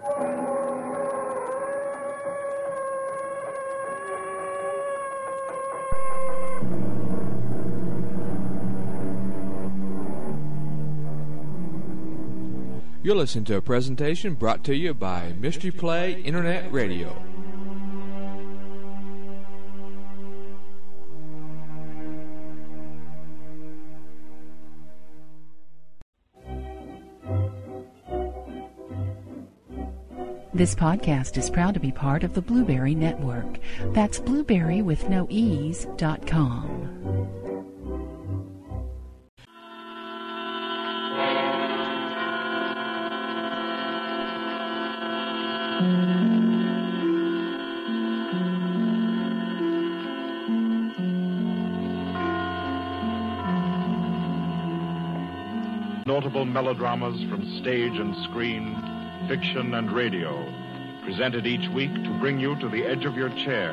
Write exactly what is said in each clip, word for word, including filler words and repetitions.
You're listening to a presentation brought to you by Mystery Play Internet Radio. This podcast is proud to be part of the Blueberry Network. That's blueberry with no ease dot com. Notable melodramas from stage and screen, fiction and radio, presented each week to bring you to the edge of your chair.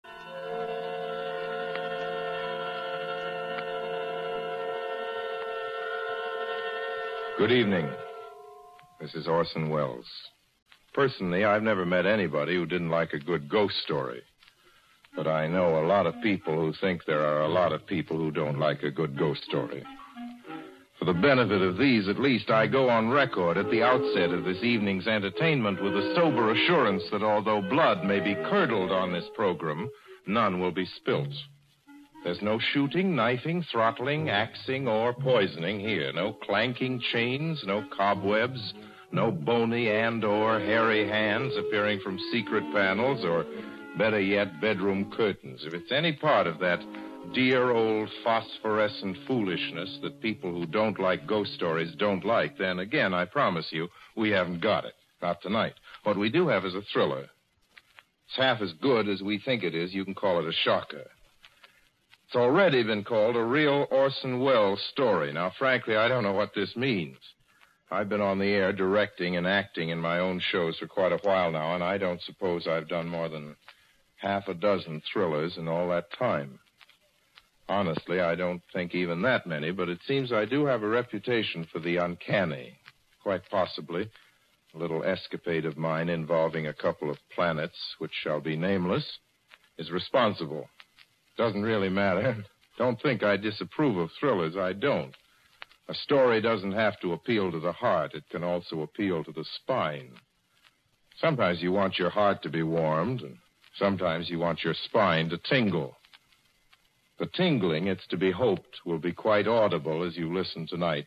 Good evening. This is Orson Welles. Personally, I've never met anybody who didn't like a good ghost story. But I know a lot of people who think there are a lot of people who don't like a good ghost story. For the benefit of these, at least, I go on record at the outset of this evening's entertainment with a sober assurance that although blood may be curdled on this program, none will be spilt. There's no shooting, knifing, throttling, axing, or poisoning here. No clanking chains, no cobwebs, no bony and or hairy hands appearing from secret panels, or, better yet, bedroom curtains. If it's any part of that dear old phosphorescent foolishness that people who don't like ghost stories don't like, then again, I promise you, we haven't got it. Not tonight. What we do have is a thriller. It's half as good as we think it is. You can call it a shocker. It's already been called a real Orson Welles story. Now, frankly, I don't know what this means. I've been on the air directing and acting in my own shows for quite a while now, and I don't suppose I've done more than half a dozen thrillers in all that time. Honestly, I don't think even that many, but it seems I do have a reputation for the uncanny. Quite possibly, a little escapade of mine involving a couple of planets, which shall be nameless, is responsible. Doesn't really matter. Don't think I disapprove of thrillers. I don't. A story doesn't have to appeal to the heart. It can also appeal to the spine. Sometimes you want your heart to be warmed, and sometimes you want your spine to tingle. The tingling, it's to be hoped, will be quite audible as you listen tonight.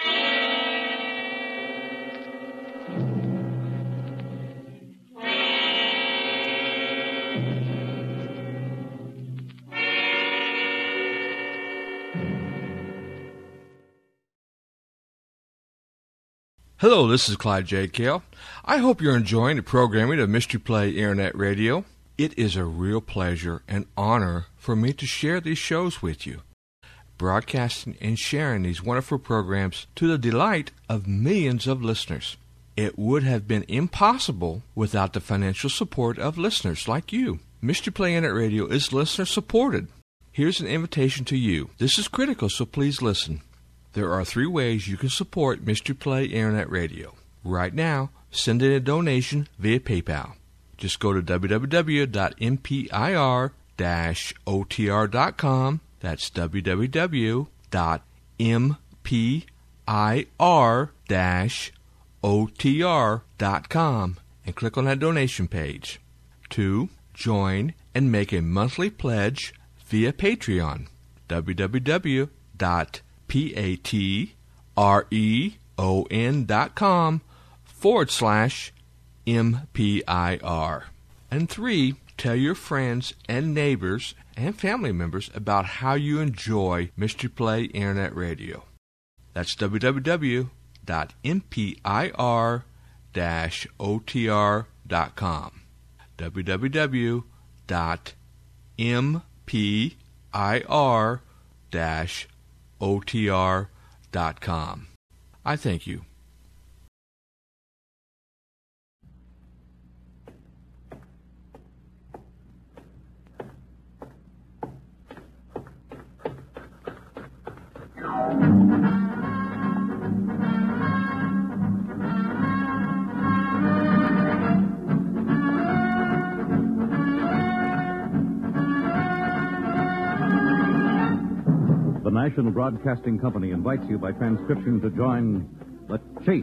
Hello, this is Clyde J. Kell. I hope you're enjoying the programming of Mystery Play Internet Radio. It is a real pleasure and honor for me to share these shows with you, broadcasting and sharing these wonderful programs to the delight of millions of listeners. It would have been impossible without the financial support of listeners like you. Mystery Play Internet Radio is listener-supported. Here's an invitation to you. This is critical, so please listen. There are three ways you can support Mystery Play Internet Radio. Right now, send in a donation via PayPal. Just go to w w w dot m p i r dash o t r dot com. That's w w w dot m p i r dash o t r dot com and click on that donation page. Two, join and make a monthly pledge via Patreon. w w w dot P-A-T-R-E-O-N dot com forward slash M-P-I-R. And three, tell your friends and neighbors and family members about how you enjoy Mystery Play Internet Radio. That's w w w dot m p i r dash o t r dot com. w w w dot m p i r dash o t r dot com. I thank you. National Broadcasting Company invites you by transcription to join The Chase.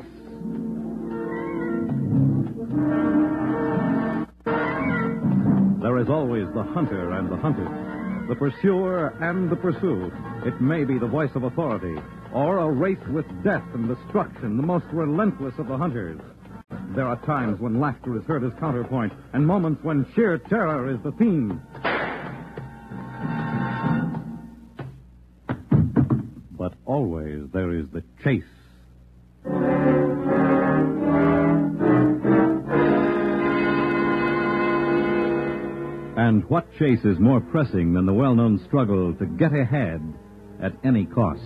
There is always the hunter and the hunted, the pursuer and the pursued. It may be the voice of authority, or a race with death and destruction, the most relentless of the hunters. There are times when laughter is heard as counterpoint, and moments when sheer terror is the theme. But always there is the chase. And what chase is more pressing than the well-known struggle to get ahead at any cost?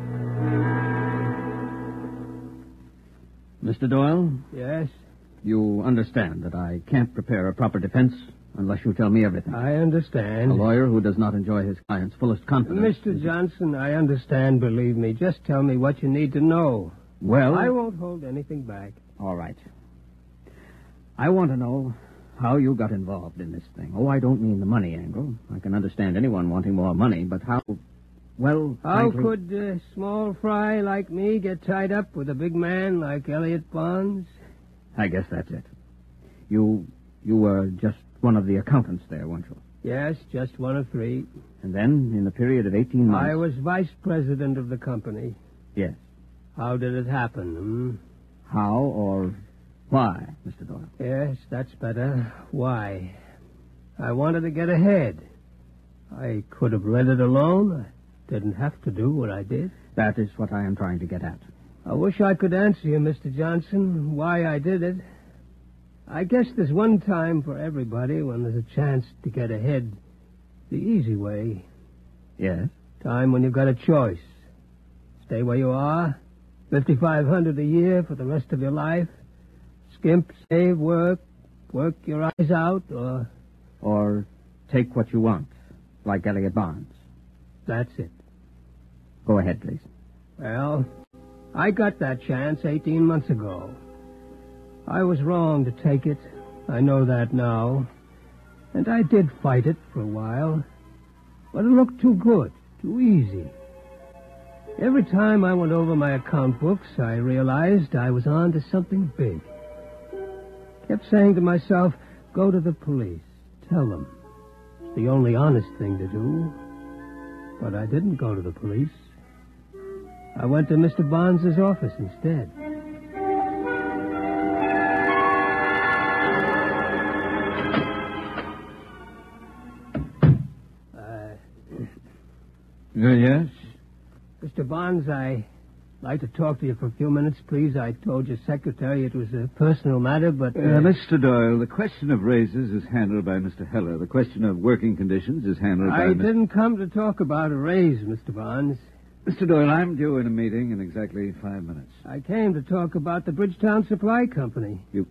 Mister Doyle? Yes? You understand that I can't prepare a proper defense unless you tell me everything. I understand. A lawyer who does not enjoy his client's fullest confidence. Mister Johnson, I understand, believe me. Just tell me what you need to know. Well... I won't hold anything back. All right. I want to know how you got involved in this thing. Oh, I don't mean the money angle. I can understand anyone wanting more money, but how... Well, How frankly... could a small fry like me get tied up with a big man like Elliot Bonds? I guess that's it. You... you were just one of the accountants there, weren't you? Yes, just one of three. And then, in the period of eighteen months... I was vice president of the company. Yes. How did it happen, hmm? How or why, Mister Doyle? Yes, that's better. Why? I wanted to get ahead. I could have let it alone. I didn't have to do what I did. That is what I am trying to get at. I wish I could answer you, Mister Johnson, why I did it. I guess there's one time for everybody when there's a chance to get ahead the easy way. Yes? Time when you've got a choice. Stay where you are, fifty-five hundred dollars a year for the rest of your life. Skimp, save, work, work your eyes out, or... Or take what you want, like Elliot Bonds. That's it. Go ahead, please. Well, I got that chance eighteen months ago. I was wrong to take it. I know that now. And I did fight it for a while. But it looked too good, too easy. Every time I went over my account books, I realized I was on to something big. Kept saying to myself, go to the police. Tell them. It's the only honest thing to do. But I didn't go to the police. I went to Mister Bonds' office instead. Uh, yes? Mister Bonds, I'd like to talk to you for a few minutes, please. I told your secretary it was a personal matter, but... Uh, uh, Mister Doyle, the question of raises is handled by Mister Heller. The question of working conditions is handled by... I Mister didn't come to talk about a raise, Mister Bonds. Mister Doyle, I'm due in a meeting in exactly five minutes. I came to talk about the Bridgetown Supply Company. You...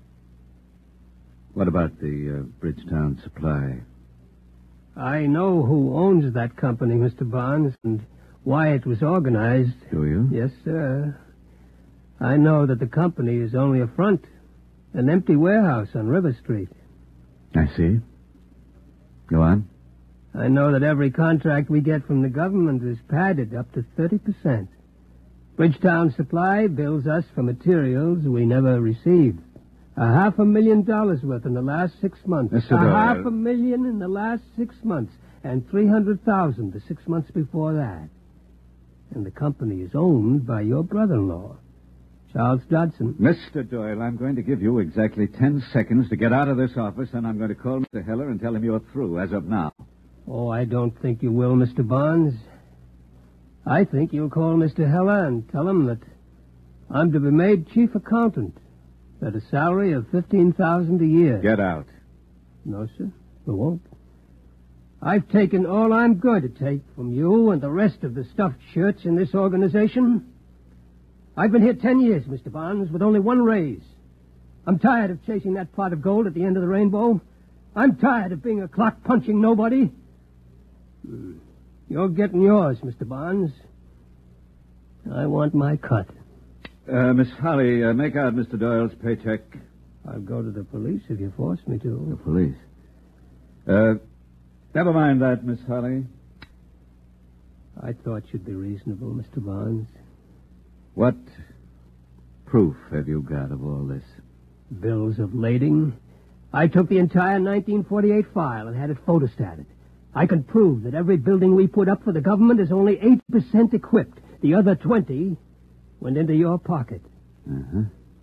What about the uh, Bridgetown Supply? I know who owns that company, Mister Bonds, and why it was organized. Do you? Yes, sir. I know that the company is only a front, an empty warehouse on River Street. I see. Go on. I know that every contract we get from the government is padded up to thirty percent. Bridgetown Supply bills us for materials we never received. A half a million dollars worth in the last six months. Mister A Doyle. half a million in the last six months. And three hundred thousand the six months before that. And the company is owned by your brother-in-law, Charles Dodson. Mister Doyle, I'm going to give you exactly ten seconds to get out of this office, and I'm going to call Mister Heller and tell him you're through as of now. Oh, I don't think you will, Mister Bonds. I think you'll call Mister Heller and tell him that I'm to be made chief accountant at a salary of fifteen thousand dollars a year. Get out. No, sir, I won't. I've taken all I'm going to take from you and the rest of the stuffed shirts in this organization. I've been here ten years, Mister Bonds, with only one raise. I'm tired of chasing that pot of gold at the end of the rainbow. I'm tired of being a clock-punching nobody. You're getting yours, Mister Bonds. I want my cut. Uh, Miss Holly, uh, make out Mister Doyle's paycheck. I'll go to the police if you force me The to. police. Uh, never mind that, Miss Holly. I thought you'd be reasonable, Mister Barnes. What proof have you got of all this? Bills of lading. I took the entire nineteen forty-eight file and had it photostated. I can prove that every building we put up for the government is only eight percent equipped. The other twenty went into your pocket. Uh-huh.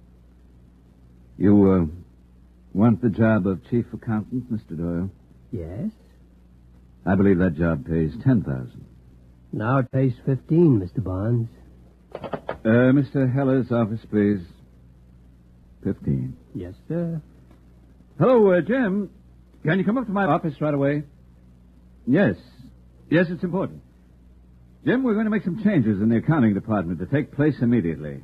You, uh, want the job of chief accountant, Mister Doyle? Yes. I believe that job pays ten thousand. Now it pays fifteen, Mister Barnes. Uh, Mister Heller's office, please. Fifteen. Yes, sir. Hello, uh, Jim. Can you come up to my office right away? Yes. Yes, it's important. Jim, we're going to make some changes in the accounting department to take place immediately.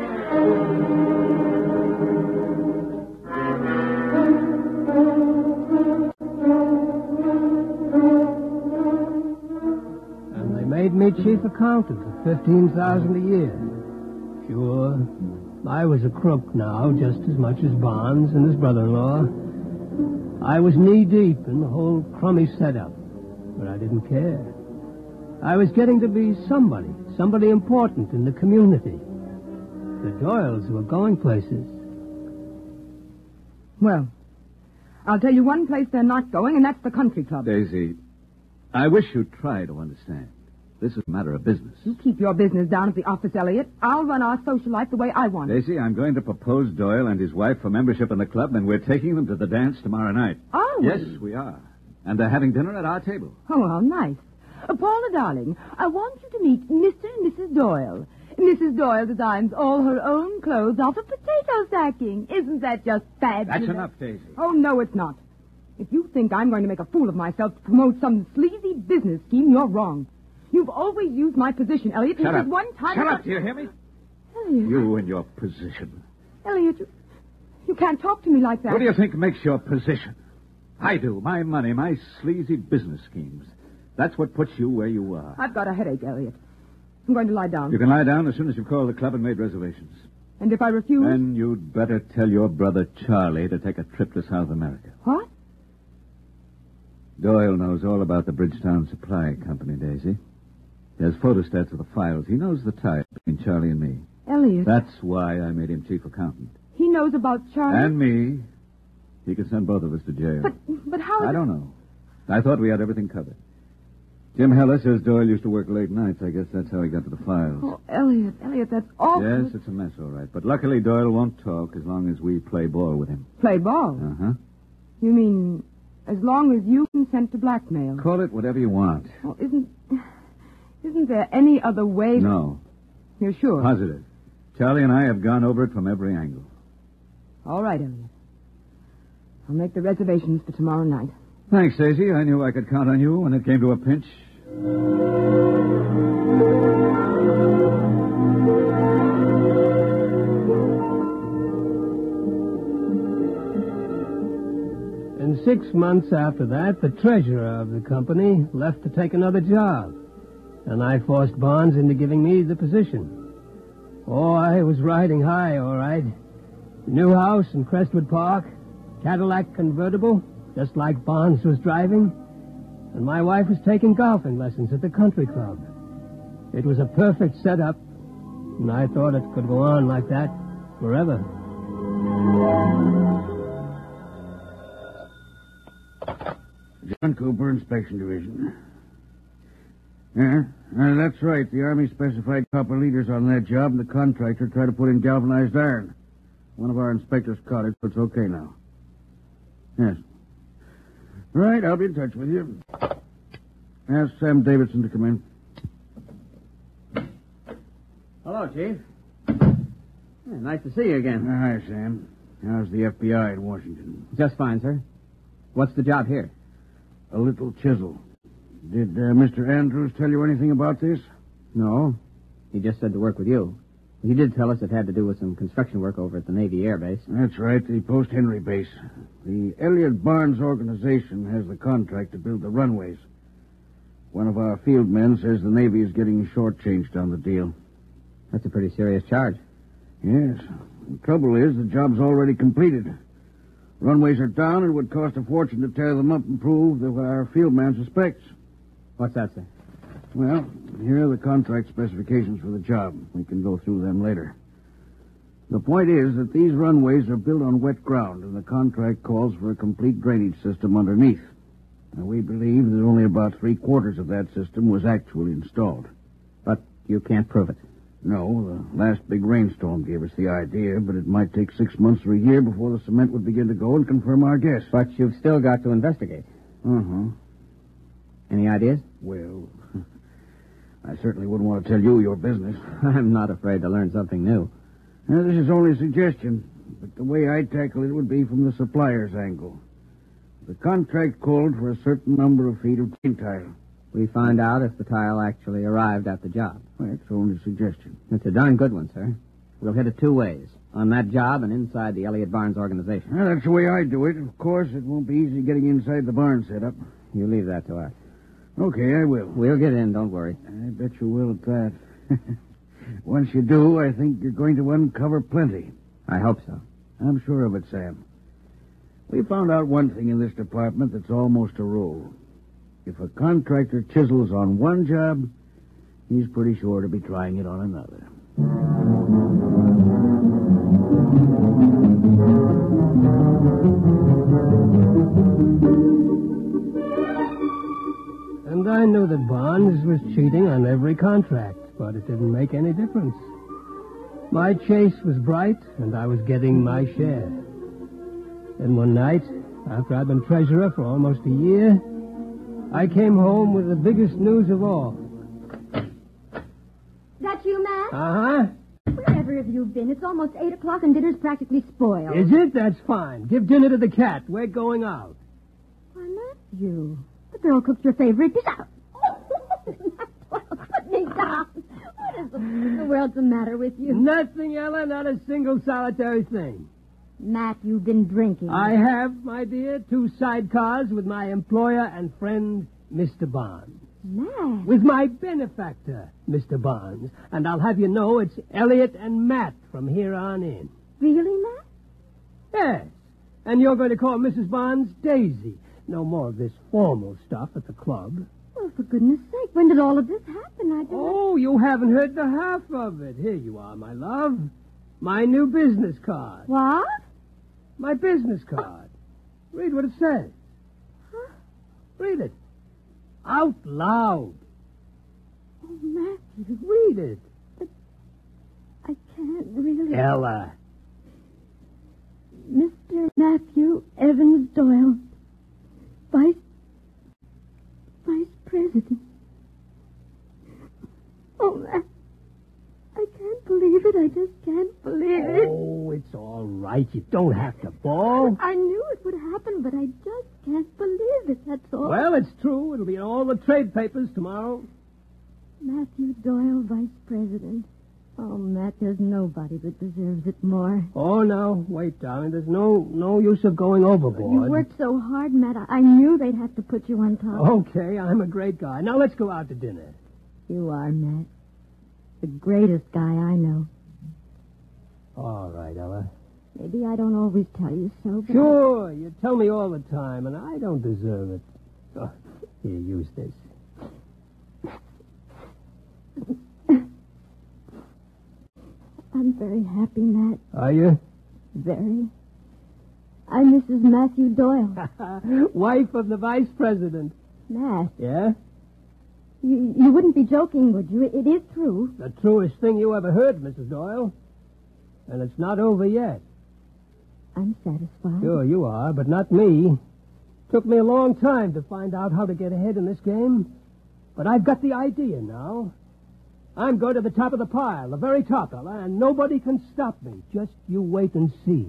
And they made me chief accountant for fifteen thousand a year. Sure, I was a crook now, just as much as Barnes and his brother-in-law. I was knee-deep in the whole crummy setup, but I didn't care. I was getting to be somebody, somebody important in the community. The Doyles were going places. Well, I'll tell you one place they're not going, and that's the country club. Daisy, I wish you'd try to understand. This is a matter of business. You keep your business down at the office, Elliot. I'll run our social life the way I want it. Daisy, I'm going to propose Doyle and his wife for membership in the club, and we're taking them to the dance tomorrow night. Are we? Yes, we are. And they're having dinner at our table. Oh, how nice. Uh, Paula, darling, I want you to meet Mister and Missus Doyle. Missus Doyle designs all her own clothes off of potato sacking. Isn't that just fabulous? That's enough, Daisy. Oh, no, it's not. If you think I'm going to make a fool of myself to promote some sleazy business scheme, you're wrong. You've always used my position, Elliot. Shut This up. is one time... Shut about... up, do you hear me? Elliot. You and your position. Elliot, you, you can't talk to me like that. What do you think makes your position? I do. My money, my sleazy business schemes. That's what puts you where you are. I've got a headache, Elliot. I'm going to lie down. You can lie down as soon as you've called the club and made reservations. And if I refuse... Then you'd better tell your brother Charlie to take a trip to South America. What? Doyle knows all about the Bridgetown Supply Company, Daisy. He has photostats of the files. He knows the tie between Charlie and me. Elliot. That's why I made him chief accountant. He knows about Charlie. And me. He could send both of us to jail. But but how... I don't know. I thought we had everything covered. Jim Heller says Doyle used to work late nights. I guess that's how he got to the files. Oh, Elliot, Elliot, that's awful. Yes, it's a mess, all right. But luckily Doyle won't talk as long as we play ball with him. Play ball? Uh-huh. You mean as long as you consent to blackmail? Call it whatever you want. Well, isn't... Isn't there any other way... To... No. You're sure? Positive. Charlie and I have gone over it from every angle. All right, Elliot. I'll make the reservations for tomorrow night. Thanks, Daisy. I knew I could count on you when it came to a pinch. And six months after that, the treasurer of the company left to take another job. And I forced Barnes into giving me the position. Oh, I was riding high, all right. New house in Crestwood Park, Cadillac convertible, just like Barnes was driving. And my wife was taking golfing lessons at the country club. It was a perfect setup, and I thought it could go on like that forever. John Cooper, Inspection Division. Yeah, uh, that's right. The Army specified copper leaders on that job, and the contractor tried to put in galvanized iron. One of our inspectors caught it, but it's okay now. Yes. Right, I'll be in touch with you. Ask Sam Davidson to come in. Hello, Chief. Yeah, nice to see you again. Uh, hi, Sam. How's the F B I in Washington? Just fine, sir. What's the job here? A little chisel. Did uh, Mister Andrews tell you anything about this? No. He just said to work with you. He did tell us it had to do with some construction work over at the Navy Air Base. That's right, the Post Henry base. The Elliott Barnes organization has the contract to build the runways. One of our field men says the Navy is getting shortchanged on the deal. That's a pretty serious charge. Yes. The trouble is the job's already completed. Runways are down and it would cost a fortune to tear them up and prove that what our field man suspects. What's that, sir? Well, here are the contract specifications for the job. We can go through them later. The point is that these runways are built on wet ground, and the contract calls for a complete drainage system underneath. Now, we believe that only about three-quarters of that system was actually installed. But you can't prove it. No, the last big rainstorm gave us the idea, but it might take six months or a year before the cement would begin to go and confirm our guess. But you've still got to investigate. Uh-huh. Any ideas? Well, I certainly wouldn't want to tell you your business. I'm not afraid to learn something new. Now, this is only a suggestion, but the way I'd tackle it would be from the supplier's angle. The contract called for a certain number of feet of drain tile. We find out if the tile actually arrived at the job. Well, that's only a suggestion. It's a darn good one, sir. We'll hit it two ways. On that job and inside the Elliott Barnes organization. Well, that's the way I do it. Of course, it won't be easy getting inside the barn setup. You leave that to us. Okay, I will. We'll get in, don't worry. I bet you will at that. Once you do, I think you're going to uncover plenty. I hope so. I'm sure of it, Sam. We found out one thing in this department that's almost a rule. If a contractor chisels on one job, he's pretty sure to be trying it on another. And I knew that Barnes was cheating on every contract, but it didn't make any difference. My chase was bright, and I was getting my share. Then one night, after I'd been treasurer for almost a year, I came home with the biggest news of all. That you, Matt? Uh-huh. Wherever have you been? It's almost eight o'clock and dinner's practically spoiled. Is it? That's fine. Give dinner to the cat. We're going out. Why, Matthew, the girl cooked your favorite dish. Put me down. What is the, the world's the matter with you? Nothing, Ella. Not a single solitary thing. Matt, you've been drinking. I have, my dear, two sidecars with my employer and friend, Mister Barnes. Matt? With my benefactor, Mister Barnes. And I'll have you know it's Elliot and Matt from here on in. Really, Matt? Yes. And you're going to call Missus Barnes Daisy. No more of this formal stuff at the club. Well, for goodness sake, when did all of this happen? I don't... Oh, you haven't heard the half of it. Here you are, my love. My new business card. What? My business card. Read what it says. Huh? Read it. Out loud. Oh, Matthew. Read it. But I can't really... Ella. Mister Matthew Evans Doyle, Vice... Vice President. Oh, Matt. I can't believe it. I just can't believe it. Oh, it's all right. You don't have to bawl. I knew it would happen, but I just can't believe it, that's all. Well, it's true. It'll be in all the trade papers tomorrow. Matthew Doyle, Vice President. Oh, Matt, there's nobody that deserves it more. Oh, no. Wait, darling. There's no no use of going overboard. You worked so hard, Matt. I, I knew they'd have to put you on top. Okay, I'm a great guy. Now let's go out to dinner. You are, Matt. The greatest guy I know. All right, Ella. Maybe I don't always tell you so, but... Sure, I... you tell me all the time, and I don't deserve it. Oh, here, use this. I'm very happy, Matt. Are you? Very. I'm Missus Matthew Doyle. Wife of the Vice President. Matt. Yeah? You, you wouldn't be joking, would you? It, it is true. The truest thing you ever heard, Missus Doyle. And it's not over yet. I'm satisfied. Sure, you are, but not me. Took me a long time to find out how to get ahead in this game. But I've got the idea now. I'm going to the top of the pile, the very top, Ella, and nobody can stop me. Just you wait and see.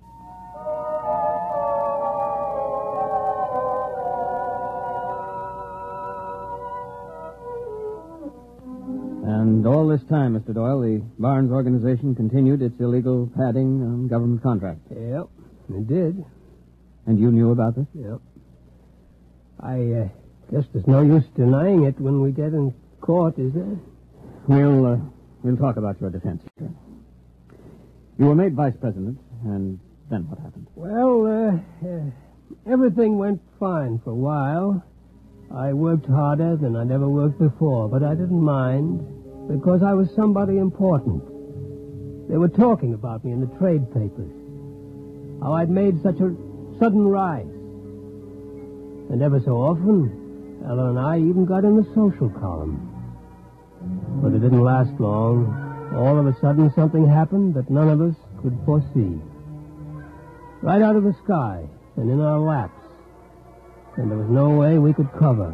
And all this time, Mister Doyle, the Barnes organization continued its illegal padding on government contracts. Yep, it did. And you knew about this? Yep. I uh, guess there's no use denying it when we get in court, is there? We'll, uh, we'll talk about your defense. You were made vice president, and then what happened? Well, uh, uh, everything went fine for a while. I worked harder than I'd ever worked before, but I didn't mind because I was somebody important. They were talking about me in the trade papers, how I'd made such a sudden rise. And ever so often, Ella and I even got in the social column. But it didn't last long. All of a sudden, something happened that none of us could foresee. Right out of the sky and in our laps. And there was no way we could cover.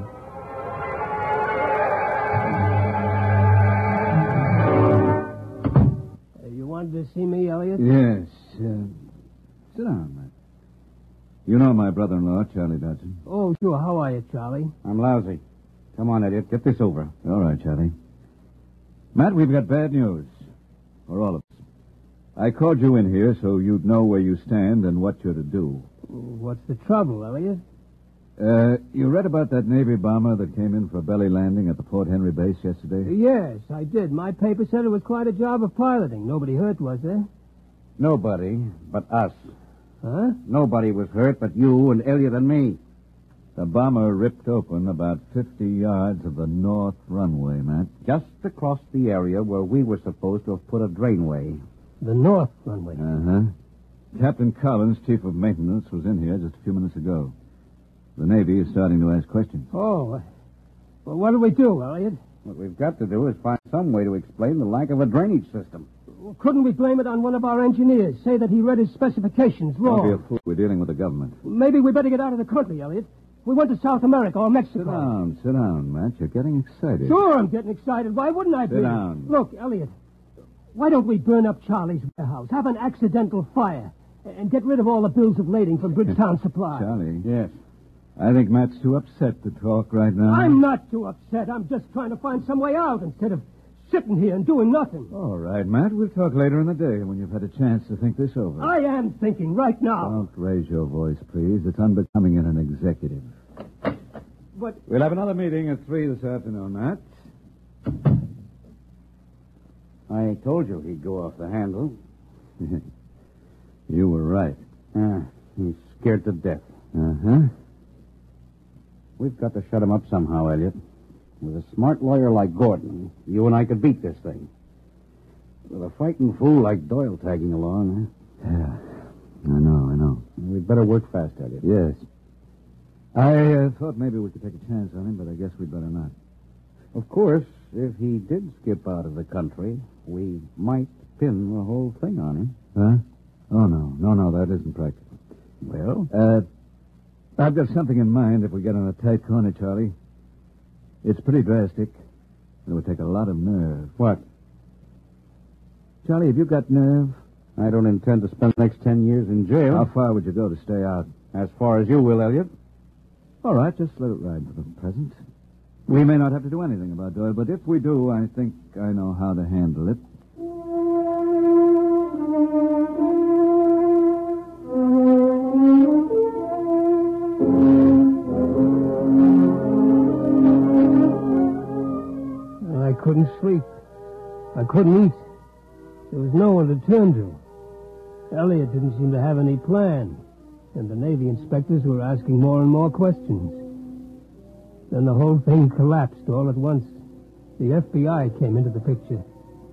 Uh, you wanted to see me, Elliot? Yes. Uh, sit down, Matt. You know my brother-in-law, Charlie Dodson. Oh, sure. How are you, Charlie? I'm lousy. Come on, Elliot. Get this over. All right, Charlie. Matt, we've got bad news. For all of us. I called you in here so you'd know where you stand and what you're to do. What's the trouble, Elliot? Uh, you read about that Navy bomber that came in for a belly landing at the Port Henry base yesterday? Yes, I did. My paper said it was quite a job of piloting. Nobody hurt, was there? Nobody but us. Huh? Nobody was hurt but you and Elliot and me. The bomber ripped open about fifty yards of the north runway, Matt. Just across the area where we were supposed to have put a drainway. The north runway? Uh-huh. Captain Collins, chief of maintenance, was in here just a few minutes ago. The Navy is starting to ask questions. Oh. Well, what do we do, Elliot? What we've got to do is find some way to explain the lack of a drainage system. Well, couldn't we blame it on one of our engineers? Say that he read his specifications wrong? Don't be a fool. We're dealing with the government. Maybe we better get out of the country, Elliot. We went to South America or Mexico. Sit down, sit down, Matt. You're getting excited. Sure, I'm getting excited. Why wouldn't I be? Sit down. Look, Elliot, why don't we burn up Charlie's warehouse, have an accidental fire, and get rid of all the bills of lading from Bridgetown Supply? Charlie. Yes. I think Matt's too upset to talk right now. I'm not too upset. I'm just trying to find some way out instead of sitting here and doing nothing. All right, Matt. We'll talk later in the day when you've had a chance to think this over. I am thinking right now. Don't raise your voice, please. It's unbecoming in an executive. But... We'll have another meeting at three this afternoon, Matt. I told you he'd go off the handle. You were right. Ah, he's scared to death. Uh-huh. We've got to shut him up somehow, Elliot. With a smart lawyer like Gordon, you and I could beat this thing. With a fighting fool like Doyle tagging along, huh? Yeah, I know, I know. We'd better work fast, Elliot. Yes. I uh, thought maybe we could take a chance on him, but I guess we'd better not. Of course, if he did skip out of the country, we might pin the whole thing on him. Huh? Oh, no. No, no, that isn't practical. Well? Uh, I've got something in mind if we get in a tight corner, Charlie. It's pretty drastic. It would take a lot of nerve. What? Charlie, have you got nerve? I don't intend to spend the next ten years in jail. How far would you go to stay out? As far as you will, Elliot. All right, just let it ride for the present. We may not have to do anything about Doyle, but if we do, I think I know how to handle it. I couldn't sleep. I couldn't eat. There was no one to turn to. Elliot didn't seem to have any plan, and the Navy inspectors were asking more and more questions. Then the whole thing collapsed all at once. The F B I came into the picture.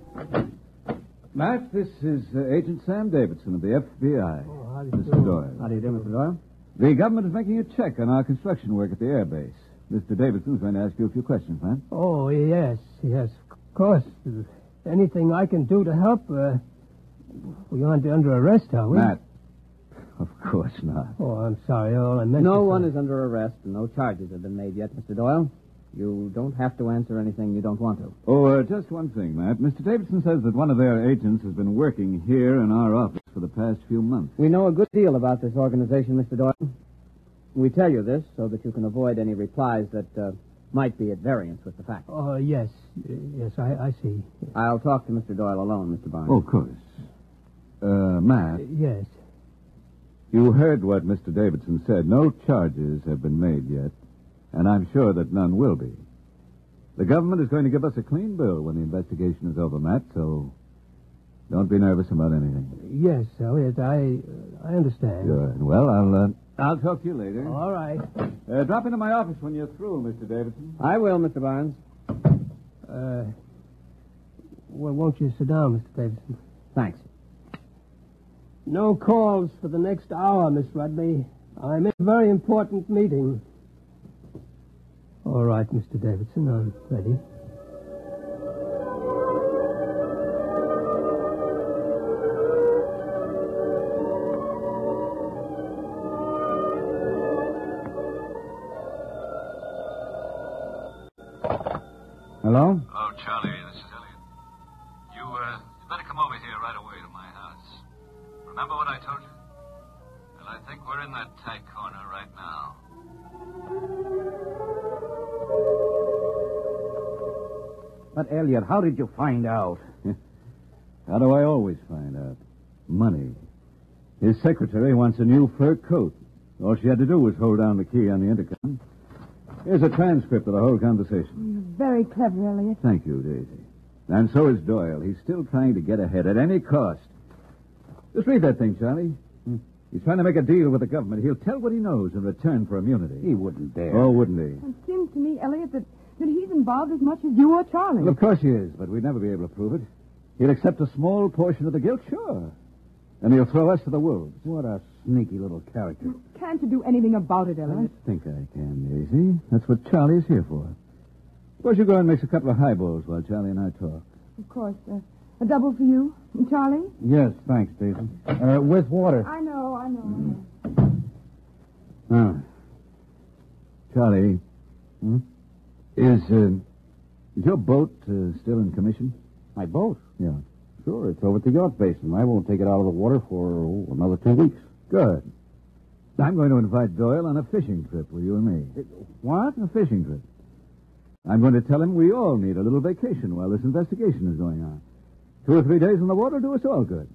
Matt, this is uh, Agent Sam Davidson of the F B I. Oh, how do Mister Doyle. How do you do, Mister Doyle? The government is making a check on our construction work at the air base. Mister Davidson's going to ask you a few questions, Matt. Oh, yes, yes, of course. Anything I can do to help? Uh, we aren't under arrest, are we? Matt, of course not. Oh, I'm sorry. All I meant No to one say- is under arrest, and no charges have been made yet, Mister Doyle. You don't have to answer anything you don't want to. Oh, uh, just one thing, Matt. Mister Davidson says that one of their agents has been working here in our office for the past few months. We know a good deal about this organization, Mister Doyle. We tell you this so that you can avoid any replies that uh, might be at variance with the facts. Oh, yes. Uh, Yes, I, I see. I'll talk to Mister Doyle alone, Mister Barnes. Oh, of course. Uh, Matt, Uh, Yes. you heard what Mister Davidson said. No charges have been made yet, and I'm sure that none will be. The government is going to give us a clean bill when the investigation is over, Matt, so Don't be nervous about anything. Yes, Elliot, I I understand. Good. Well, I'll uh, I'll talk to you later. All right. Uh, drop into my office when you're through, Mister Davidson. I will, Mister Barnes. Uh, well, won't you sit down, Mister Davidson? Thanks. No calls for the next hour, Miss Rudley. I'm in a very important meeting. All right, Mister Davidson, I'm ready. Hello? Oh, Charlie, this is Elliot. You, uh, you better come over here right away to my house. Remember what I told you? Well, I think we're in that tight corner right now. But, Elliot, how did you find out? How do I always find out? Money. His secretary wants a new fur coat. All she had to do was hold down the key on the intercom. Here's a transcript of the whole conversation. You're very clever, Elliot. Thank you, Daisy. And so is Doyle. He's still trying to get ahead at any cost. Just read that thing, Charlie. Hmm. He's trying to make a deal with the government. He'll tell what he knows in return for immunity. He wouldn't dare. Oh, wouldn't he? It seems to me, Elliot, that, that he's involved as much as you or Charlie. Well, of course he is, but we'd never be able to prove it. He'll accept a small portion of the guilt, sure. And he'll throw us to the wolves. What a sneaky little character. Can't you do anything about it, Elliot? I think I can, Daisy. That's what Charlie's here for. Suppose you go and mix a couple of highballs while Charlie and I talk. Of course. Uh, a double for you. And Charlie? Yes, thanks, Daisy. Uh, with water. I know, I know. Ah. Charlie. Hmm? Is, uh, is your boat uh, still in commission? My boat? Yeah. Sure, it's over at the yacht basin. I won't take it out of the water for oh, another two weeks. Good. I'm going to invite Doyle on a fishing trip with you and me. What? A fishing trip. I'm going to tell him we all need a little vacation while this investigation is going on. Two or three days on the water do us all good.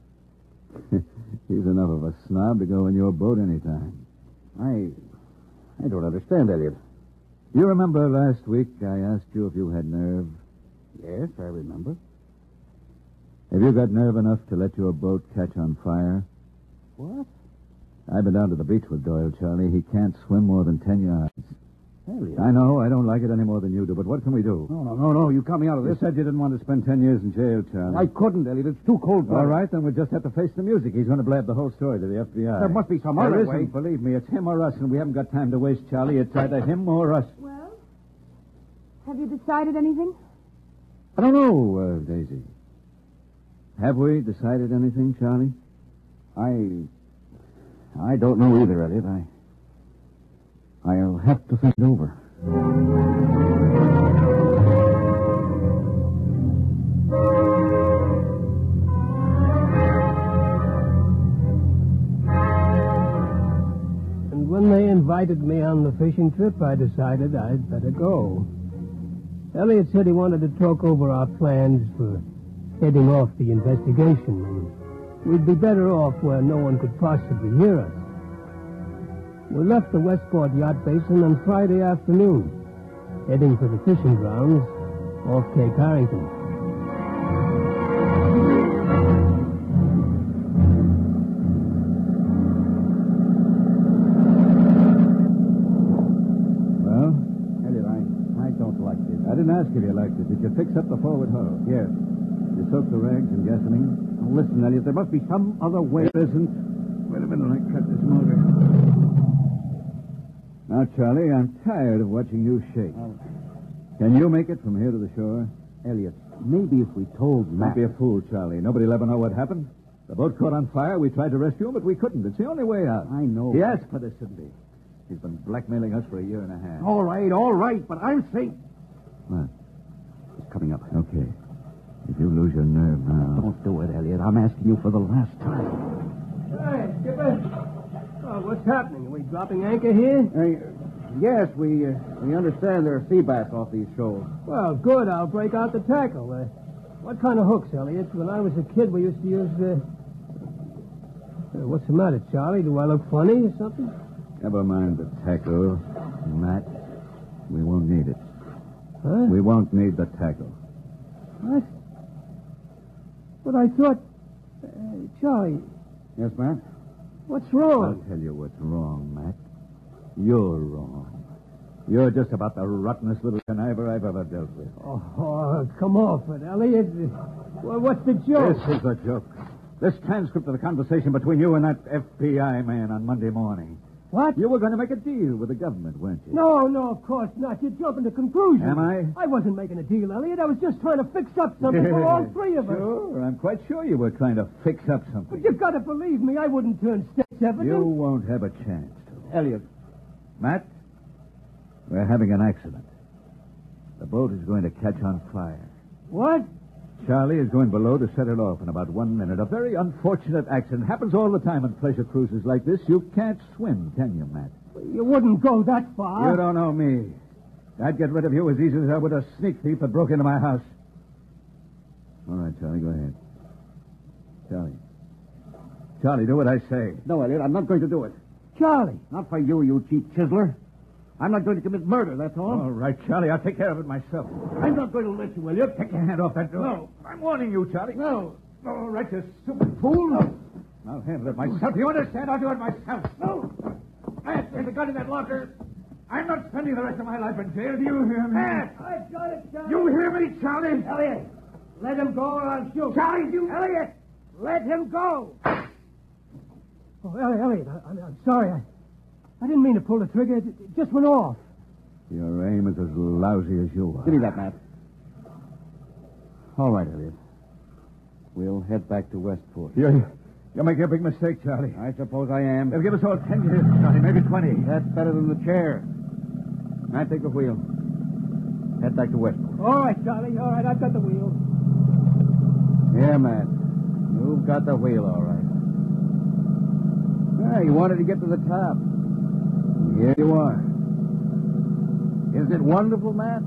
He's enough of a snob to go in your boat anytime. I... I don't understand, Elliot. You remember last week I asked you if you had nerve? Yes, I remember. Have you got nerve enough to let your boat catch on fire? What? I've been down to the beach with Doyle, Charlie. He can't swim more than ten yards. Elliot. I know. I don't like it any more than you do, but what can we do? No, no, no, no. You cut me out of You this. said you didn't want to spend ten years in jail, Charlie. I couldn't, Elliot. It's too cold. All right, then we'll just have to face the music. He's going to blab the whole story to the F B I. There must be some There other isn't, way. believe me. It's him or us, and we haven't got time to waste, Charlie. It's either him or us. Well, have you decided anything? I don't know, uh, Daisy. Have we decided anything, Charlie? I... I don't know either, Elliot. I... I'll have to think it over. And when they invited me on the fishing trip, I decided I'd better go. Elliot said he wanted to talk over our plans for heading off the investigation, and we'd be better off where no one could possibly hear us. We left the Westport Yacht Basin on Friday afternoon, heading for the fishing grounds off Cape Harrington. Well, Elliot, I... I don't like this. I didn't ask if you liked it. Did you fix up the forward hull? Yes. You soaked the rags in gasoline? Now, listen, Elliot, there must be some other way. There isn't. Wait a minute, I cut this motor. Now, Charlie, I'm tired of watching you shake. Oh. Can you make it from here to the shore? Elliot, maybe if we told Don't Matt... be a fool, Charlie. Nobody will ever know what happened. The boat caught on fire. We tried to rescue him, but we couldn't. It's the only way out. I know. He asked for this, didn't he? He's been blackmailing us for a year and a half. All right, all right, but I'm saying... What? It's coming up. Okay. If you lose your nerve now... Don't do it, Elliot. I'm asking you for the last time. Hey, Skipper. Oh, what's happening? Are we dropping anchor here? Uh, yes, we uh, we understand there are sea bass off these shoals. Well, good. I'll break out the tackle. Uh, what kind of hooks, Elliot? When I was a kid, we used to use... Uh... Uh, what's the matter, Charlie? Do I look funny or something? Never mind the tackle, Matt. We won't need it. Huh? We won't need the tackle. What? But I thought... Charlie, Yes, Matt? what's I'll wrong? tell you what's wrong, Matt. You're wrong. You're just about the rottenest little conniver I've ever dealt with. Oh, oh, come off it, Elliot. Well, what's the joke? This is a joke. This transcript of the conversation between you and that F B I man on Monday morning. What? You were going to make a deal with the government, weren't you? No, no, of course not. You're jumping to conclusions. Am I? I wasn't making a deal, Elliot. I was just trying to fix up something for all three of us. Sure, I'm quite sure you were trying to fix up But something. you've got to believe me. I wouldn't turn state's evidence. You won't have a chance to. Elliot. Matt, we're having an accident. The boat is going to catch on fire. What? Charlie is going below to set it off in about one minute. A very unfortunate accident. Happens all the time on pleasure cruises like this. You can't swim, can you, Matt? You wouldn't go that far. You don't know me. I'd get rid of you as easy as I would a sneak thief that broke into my house. All right, Charlie, go ahead. Charlie. Charlie, do what I say. No, Elliot, I'm not going to do it. Charlie. Not for you, you cheap chiseler. I'm not going to commit murder, that's all. All right, Charlie, I'll take care of it myself. I'm not going to let you, Elliot. Take your hand off that door. No. I'm warning you, Charlie. No. All right, you stupid fool. No. I'll handle it myself. You understand? I'll do it myself. No. Matt, there's a gun in that locker. I'm not spending the rest of my life in jail. Do you hear me? Matt! I got it, Charlie. You hear me, Charlie? Elliot, let him go or I'll shoot. Charlie, you... Elliot, let him go. Oh, Elliot, Elliot, I, I'm, I'm sorry. I, I didn't mean to pull the trigger. It, it just went off. Your aim is as lousy as you are. Give me that, Matt. All right, Elliot. We'll head back to Westport. You're, you're making a big mistake, Charlie. I suppose I am. They'll give us all ten years, Charlie, maybe twenty. That's better than the chair. Matt, take the wheel. Head back to Westport. All right, Charlie. All right, I've got the wheel. Here, Matt. You've got the wheel, all right. Ah, you wanted to get to the top. Here you are. Isn't it wonderful, Matt?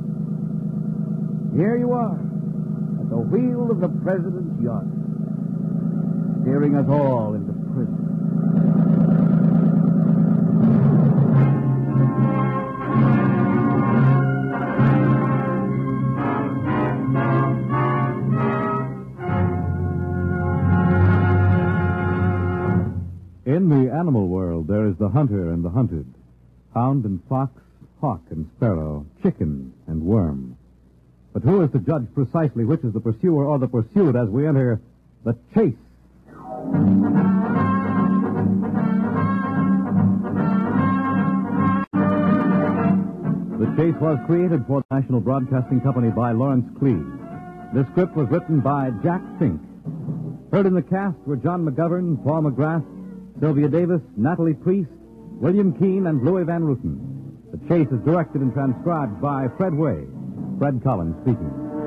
Here you are, at the wheel of the President's yacht, steering us all into prison. In the animal world, there is the hunter and the hunted, hound and fox, hawk and sparrow, chicken and worm. But who is to judge precisely which is the pursuer or the pursued as we enter the chase? The Chase was created for the National Broadcasting Company by Lawrence Cleave. This script was written by Jack Fink. Heard in the cast were John McGovern, Paul McGrath, Sylvia Davis, Natalie Priest, William Keane, and Louis Van Ruten. The Chase is directed and transcribed by Fred Way. Fred Collins speaking.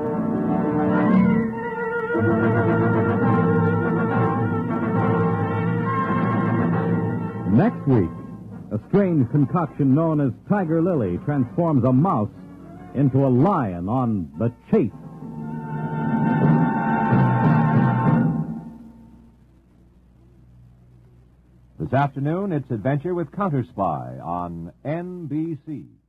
Next week, a strange concoction known as Tiger Lily transforms a mouse into a lion on The Chase. This afternoon, it's Adventure with Counter Spy on N B C.